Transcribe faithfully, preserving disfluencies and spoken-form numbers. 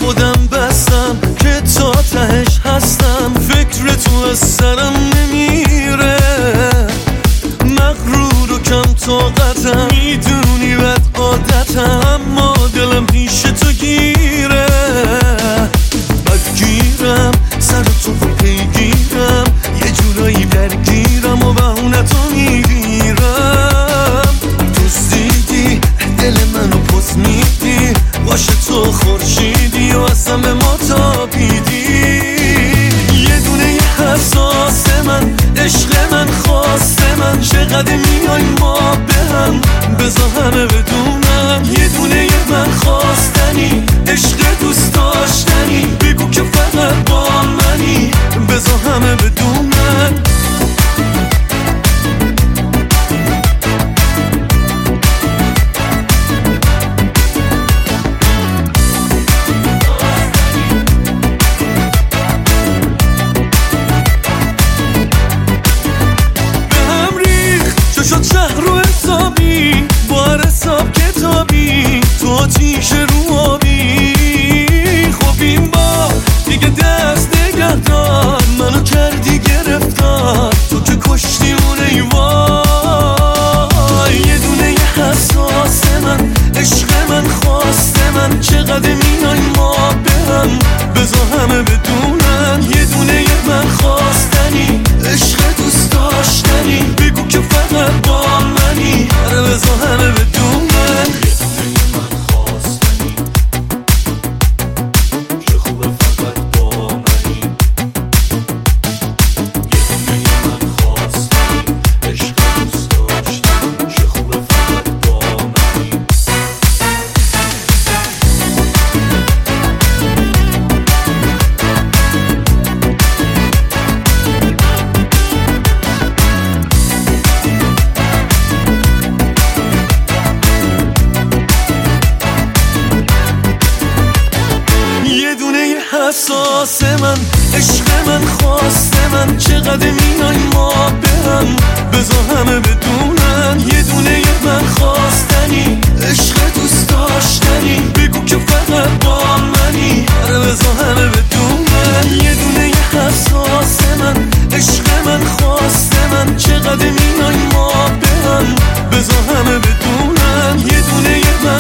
خودم بستم که تا تهش هستم، فکر تو از سرم نمیره، مغرور و کم طاقتم، میدونی بد عادتم، اما دلم پیش تو گیره، بدگیرم سر تو رو پیگیرم، یه جورایی درگیرم و بهونتو میگیرم، دوستیدی دل منو پس میدی، باشه تو خورشیدی و اصلا به ما تابیدی، یه دونه یه حساس من، عشق من، خواست من، چقدر میای ما به هم، بذار همه بدونن، یه دونه یه من خواستنی، عشق دوست داشتنی، بگو که فقط با منی، بذار همه بدونن. شد شهر رو حسابی، بار حساب کتابی، تو آتیش رو آبی، خب این با دیگه دست نگه دار، منو کردی گرفتار، تو که کشتی اون ایوای، یه دونه یه حساس من، عشق من، خواست من، چقدر میای ما به هم، بذار همه بدونن، یه دونه یه من خواستنی، عشق دوست داشتنی، بگو که فقط با منی، آره بذار همه بدونن. حساس من، عشق من، خواست من، چقدر میای ما به هم، بذار همه بدونن، یه دونه یه من خواستنی، عشق دوست داشتنی، بگو که فقط با منی، آره بذار همه بدونن، یه دونه یه حساس من، عشق من، خواست من، چقدر میای ما به هم، بذار همه بدونن، یه دونه یه من